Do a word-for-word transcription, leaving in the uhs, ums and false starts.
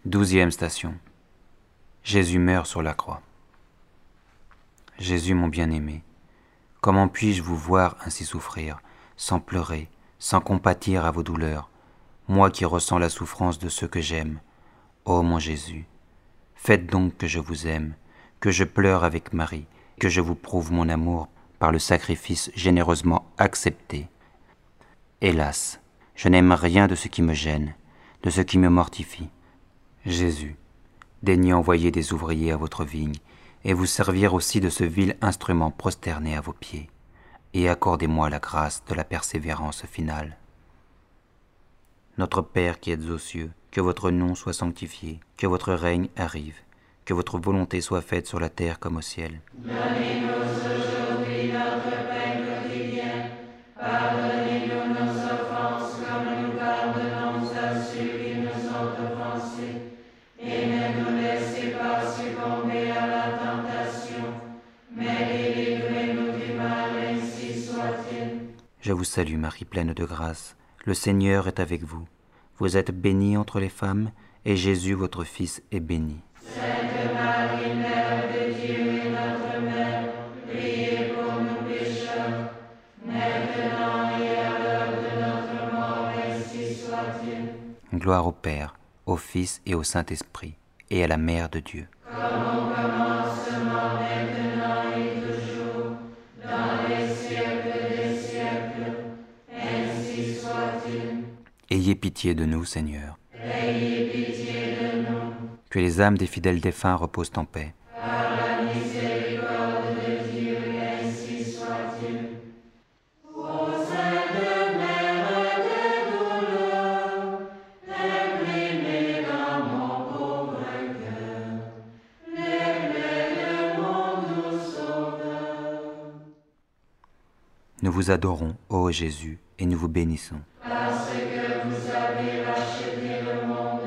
Douzième station. Jésus meurt sur la croix. Jésus mon bien-aimé, comment puis-je vous voir ainsi souffrir, sans pleurer, sans compatir à vos douleurs, moi qui ressens la souffrance de ceux que j'aime. Ô mon Jésus, faites donc que je vous aime, que je pleure avec Marie, que je vous prouve mon amour par le sacrifice généreusement accepté. Hélas, je n'aime rien de ce qui me gêne, de ce qui me mortifie. Jésus, daignez envoyer des ouvriers à votre vigne, et vous servir aussi de ce vil instrument prosterné à vos pieds, et accordez-moi la grâce de la persévérance finale. Notre Père qui êtes aux cieux, que votre nom soit sanctifié, que votre règne arrive, que votre volonté soit faite sur la terre comme au ciel. Donnez-nous aujourd'hui notre pain quotidien. Pardonnez-nous nos offenses comme nous pardonnons à ceux qui nous ont offensés. Et ne nous laissez pas succomber à la tentation, mais délivrez-nous du mal, ainsi soit-il. Je vous salue Marie, pleine de grâce. Le Seigneur est avec vous. Vous êtes bénie entre les femmes, et Jésus, votre Fils, est béni. Sainte Marie, Mère de Dieu et notre Mère, priez pour nous pécheurs, maintenant et à l'heure de notre mort, ainsi soit-il. Gloire au Père, au Fils et au Saint-Esprit, et à la Mère de Dieu. Comme au commencement, maintenant et toujours, dans les siècles des siècles, ainsi soit-il. Ayez pitié de nous, Seigneur. Ayez pitié de nous, Que les âmes des fidèles défunts reposent en paix. par la miséricorde de Dieu, ainsi soit-il. Ô Sainte Mère des douleurs, imprimez dans mon pauvre cœur les plaies de mon doux Sauveur. Nous vous adorons, ô Jésus, et nous vous bénissons. Parce que vous avez racheté le monde